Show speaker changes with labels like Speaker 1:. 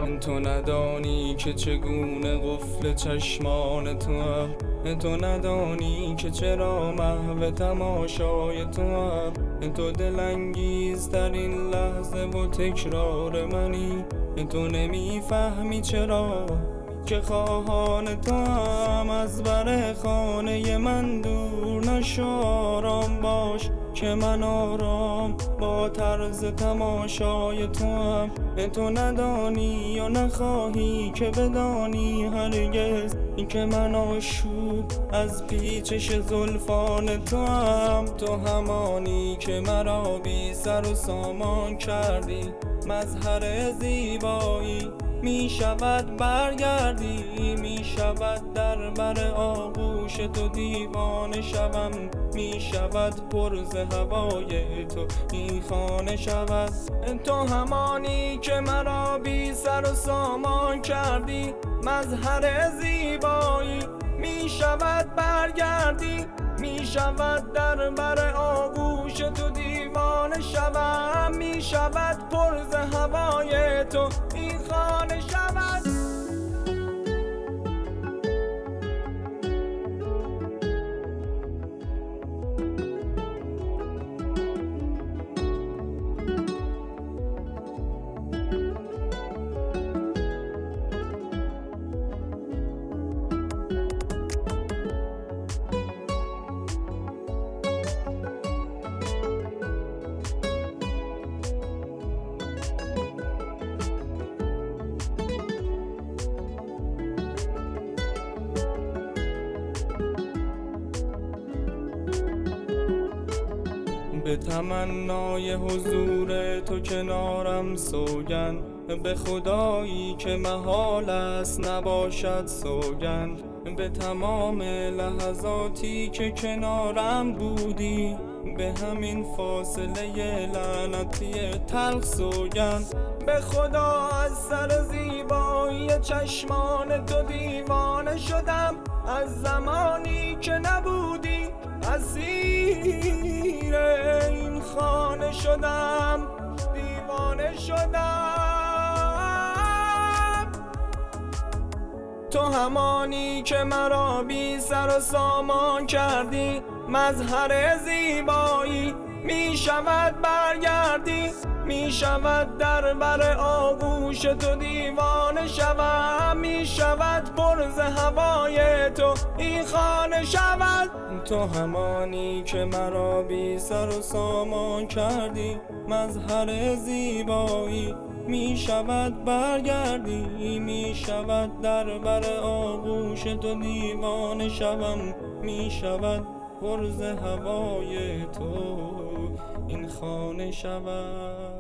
Speaker 1: تو ندانی که چگونه قفل چشمان تو هم، تو ندانی که چرا محو تماشای تو هم. تو دلانگیز در این لحظه و تکرار منی، تو نمیفهمی چرا که خواهان تو هم. از بر خانه من دور نشو، آرام باش که من آرام با طرز تماشای تو هم. تو ندانی و نخواهی که بدانی هرگز که من آشوب از پیچش زلفان تو هم. تو همانی که مرا بی سر و سامان کردی، مظهر زیبایی می شود برگردی، می شود در بر آغوش تو دیوانه شوم، می شود پر ز هوای تو این خانه شود. تو همانی که مرا بی سر و سامان کردی، مظهر زیبایی می شود برگردی، می شود در بر آغوش تو دیوانه شوم، می شود پر ز هوای تو این خانه شود. به تمنای حضور تو کنارم سوگند، به خدایی که محال است نباشد سوگند. به تمام لحظاتی که کنارم بودی، به همین فاصله لعنتی تلخ سوگند. به خدا از سر زیبایی چشمان تو دیوانه شدم، از زمانی که نبودی اسیر این خانه شدم، دیوانه شدم. تو همانی که مرا بی سر و سامان کردی، مظهر زیبایی می شود برگردی، می شود در بر آغوش تو دیوانه شوم، می شود پر ز هوای تو این خانه شود. تو همانی که مرا بی سر و سامان کردی، مظهر زیبایی می شود برگردی، می شود در بر آغوش تو دیوانه شوم، می شود پر ز هوای تو این خانه شود.